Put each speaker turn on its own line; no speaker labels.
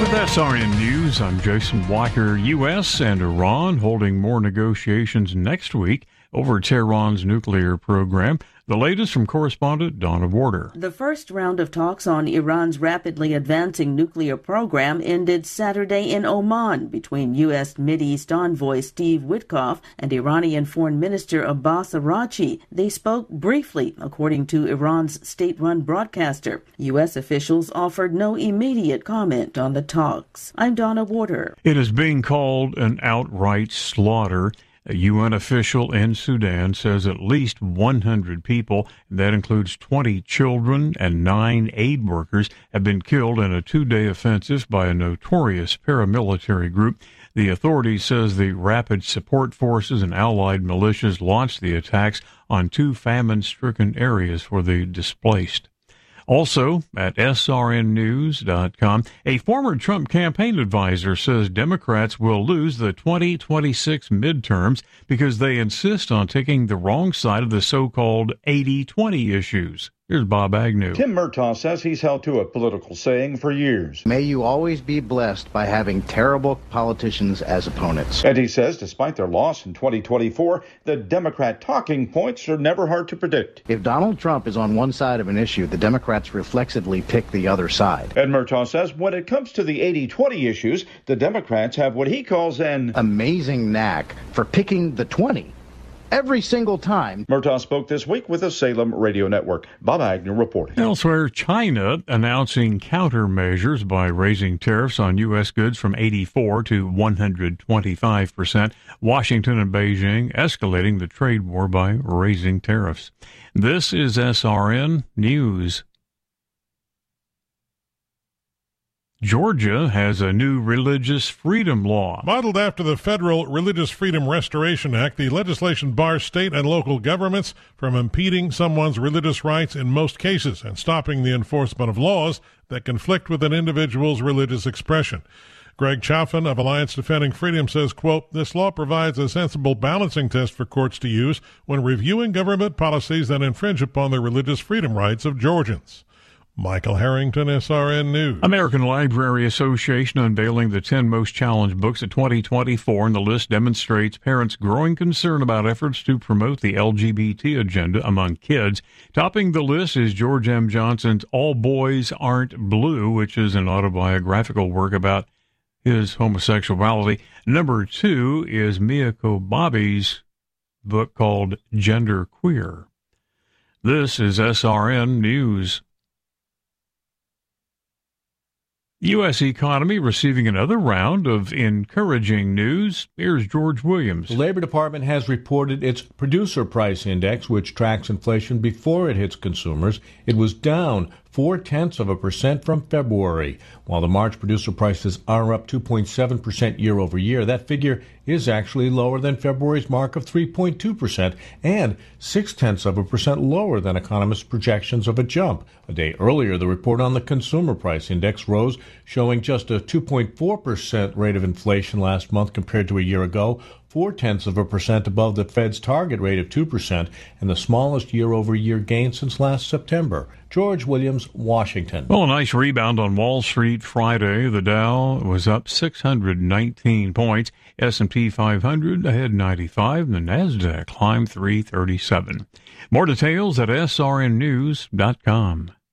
With SRN News, I'm Jason Walker. U.S. and Iran holding more negotiations next week over Tehran's nuclear program. The latest from correspondent Donna Warder.
The first round of talks on Iran's rapidly advancing nuclear program ended Saturday in Oman between U.S. Mideast envoy Steve Witkoff and Iranian Foreign Minister Abbas Araghchi. They spoke briefly, according to Iran's state-run broadcaster. U.S. officials offered no immediate comment on the talks. I'm Donna Warder.
It is being called an outright slaughter. A UN official in Sudan says at least 100 people, that includes 20 children and 9 aid workers, have been killed in a 2-day offensive by a notorious paramilitary group. The authority says the Rapid Support Forces and allied militias launched the attacks on 2 famine-stricken areas for the displaced. Also, at srnnews.com, a former Trump campaign advisor says Democrats will lose the 2026 midterms because they insist on taking the wrong side of the so-called 80-20 issues. Here's Bob Agnew.
Tim Murtaugh says he's held to a political saying for years.
May you always be blessed by having terrible politicians as opponents.
And he says despite their loss in 2024, the Democrat talking points are never hard to predict.
If Donald Trump is on one side of an issue, the Democrats reflexively pick the other side.
And Murtaugh says when it comes to the 80-20 issues, the Democrats have what he calls an
amazing knack for picking the 20. Every single time.
Murtaugh spoke this week with the Salem Radio Network. Bob Agnew reporting.
Elsewhere, China announcing countermeasures by raising tariffs on U.S. goods from 84 to 125%. Washington and Beijing escalating the trade war by raising tariffs. This is SRN News. Georgia has a new religious freedom law.
Modeled after the Federal Religious Freedom Restoration Act, the legislation bars state and local governments from impeding someone's religious rights in most cases and stopping the enforcement of laws that conflict with an individual's religious expression. Greg Chaffin of Alliance Defending Freedom says, quote, this law provides a sensible balancing test for courts to use when reviewing government policies that infringe upon the religious freedom rights of Georgians. Michael Harrington, SRN News.
American Library Association unveiling the 10 most challenged books of 2024, and the list demonstrates parents' growing concern about efforts to promote the LGBT agenda among kids. Topping the list is George M. Johnson's All Boys Aren't Blue, which is an autobiographical work about his homosexuality. Number 2 is Miyako Bobby's book called Gender Queer. This is SRN News. U.S. economy receiving another round of encouraging news. Here's George Williams.
The Labor Department has reported its Producer Price Index, which tracks inflation before it hits consumers. It was down 0.4% from February. While the March producer prices are up 2.7% year over year, that figure is actually lower than February's mark of 3.2% and 0.6% lower than economists' projections of a jump. A day earlier, the report on the Consumer Price Index rose, showing just a 2.4% rate of inflation last month compared to a year ago, 0.4% above the Fed's target rate of 2% and the smallest year-over-year gain since last September. George Williams, Washington.
Well, a nice rebound on Wall Street Friday. The Dow was up 619 points. S&P 500 ahead 95. The NASDAQ climbed 337. More details at srnnews.com.